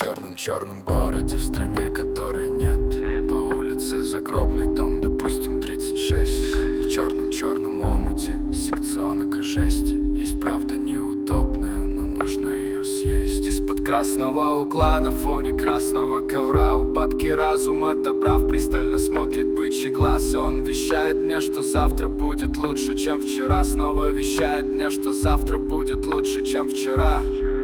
черном городе, в стране которой нет. По улице загробный дом, допустим, 36. В черном омуте секционок и жести. Есть правда неудобная, но нужно ее съесть. Из-под красного угла на фоне красного ковра у бабки разума добрав пристально смотрит бычий глаз. И он вещает мне, что завтра будет лучше, чем вчера. Снова вещает мне, что завтра будет лучше, чем вчера.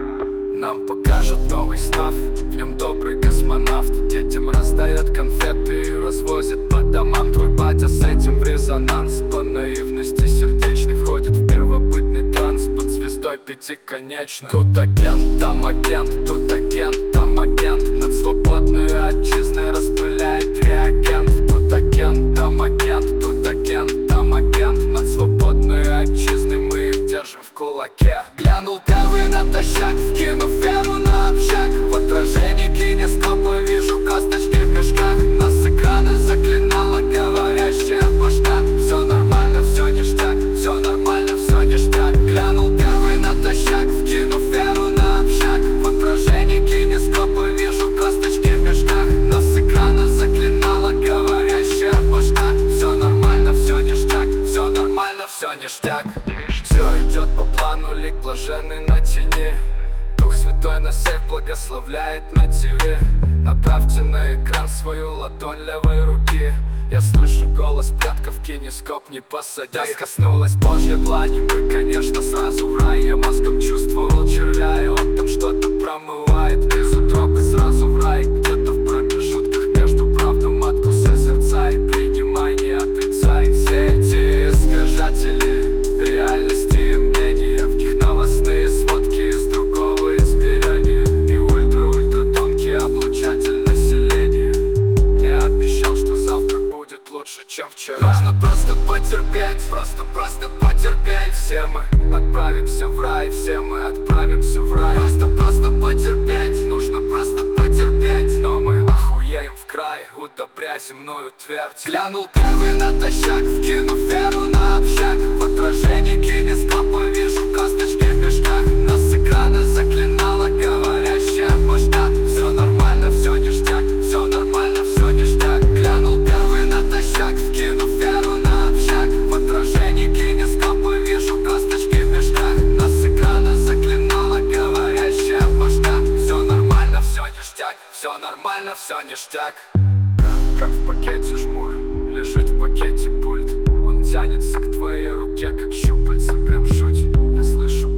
Нам покажут новый снав, в нем добрый космонавт. Детям раздает конфеты и развозит по домам. Твой батя с этим в резонанс. По наивности сердечный входит в первобытный транс. Под звездой пятиконечной. Тут агент, там агент, тут агент, там агент. Над свободной отчизной распыляет реагент. Тут агент, там агент, тут агент, там агент. Над свободной отчизной мы их держим в кулаке. Глянул первый натощак, вкинув веру на общак. В отражении кинескопа вижу косточки в мешках. Нас с экрана заклинала говорящая башка. Все нормально, все ништяк, все нормально, все ништяк. Глянул первый натощак, вкинув веру на общак. В отражении кинескопа вижу косточки в мешках. Нас с экрана заклинала говорящая башка. Все нормально, все ништяк, все нормально, все ништяк. Все идет по плану, лик блаженный на тени. Дух Святой нас всех благословляет на ТВ. Направьте на экран свою ладонь левой руки. Я слышу голос предков, кинескоп не посади. Коснулась Божья длань, мы, конечно, сразу в рай. Я мозгом чувствовал червя, и он там что-то промывает. Без утробы сразу в рай. Где-то в промежутках между правдой матку созерцай. Принимай, не отрицай. Все эти искажатели реальности и мнения, в них новостные сводки из другого измерения. И ультра тонкий облучатель населения. Я обещал, что завтра будет лучше, чем вчера. Нужно просто потерпеть, просто потерпеть. Все мы отправимся в рай, все мы отправимся в рай. Просто потерпеть, нужно просто потерпеть. Но мы охуеем в край, удобря земную твердь. Глянул первый натощак, вкинув веру на общак. В отражении кинескопа вижу косточки в мешках. Нас с экрана заклинала говорящая башка. Все нормально, все ништяк, все нормально, все ништяк. Глянул первый натощак, вкинув веру на общак. В отражении кинескопа вижу косточки в мешках. Нас с экрана заклинала говорящая башка. Все нормально, все ништяк, все нормально, все ништяк. Как в пакете жмур, лежит в пакете пульт. Он тянется к твоей руке, как щупальца, прям жуть. Я слышу